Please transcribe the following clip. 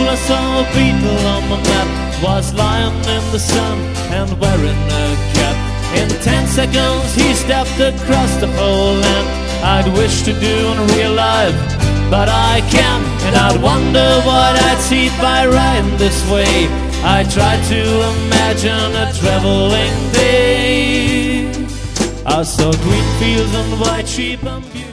I saw a beetle on the map, was lying in the sun and wearing a cap. In 10 seconds he stepped across the whole land. I'd wish to do in real life, but I can't. And I'd wonder what I'd see by riding this way. I tried to imagine a traveling day. I saw green fields and white sheep and beauty.